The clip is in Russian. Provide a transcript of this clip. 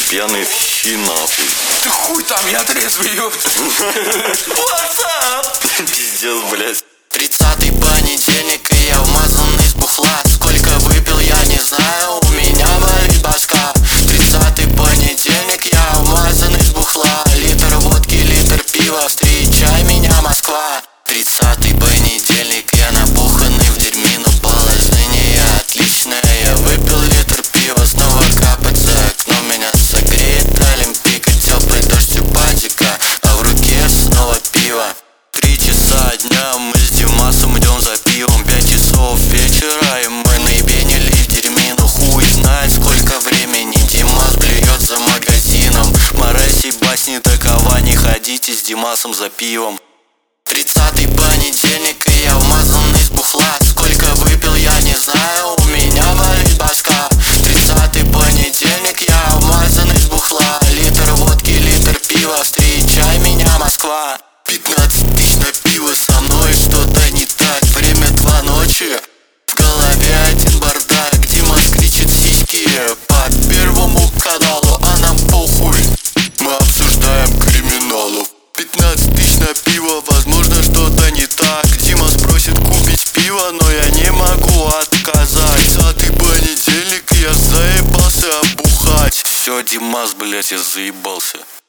пьяный в щи нахуй. Ты хуй там, я трезвый, ёпта. Ватсап! Пиздец, блядь. 30-й понедельник, и я вмазанный с бухла. Сколько выпил, я не знаю, у меня болит башка. 30-й понедельник, я вмазанный с бухла. Литр водки, литр пива, встречай меня, Москва. 30-й понедельник, я набуханный в дерьме, но положение отличное. Я выпил литр пива, снова капать за окном меня согреет Олимпика. Теплый дождь у падика, а в руке снова пиво. 3 часа дня, мы с Димасом идем за пивом. 5 часов вечера, и мы наебенили в дерьме. Ну хуй знает, сколько времени Димас блюет за магазином. Морась и басни такова, не ходите с Димасом за пивом. 30-й понедельник, и я вмазанный с бухла. Сколько выпил, я не знаю, у меня болит башка. 30-й понедельник, я вмазанный с бухла. Литр водки, литр пива, встречай меня, Москва. 15 тысяч на пиво, со мной что-то не так. Время 2 ночи, в голове один бардак. Димас кричит сиськи по Первому каналу, а нам похуй, мы обсуждаем криминалов. 15 тысяч на пиво, возможно что-то не так. Димас просит купить пиво, но я не могу отказать. 30-й понедельник, я заебался обухать. Все, Димас, блядь, я заебался.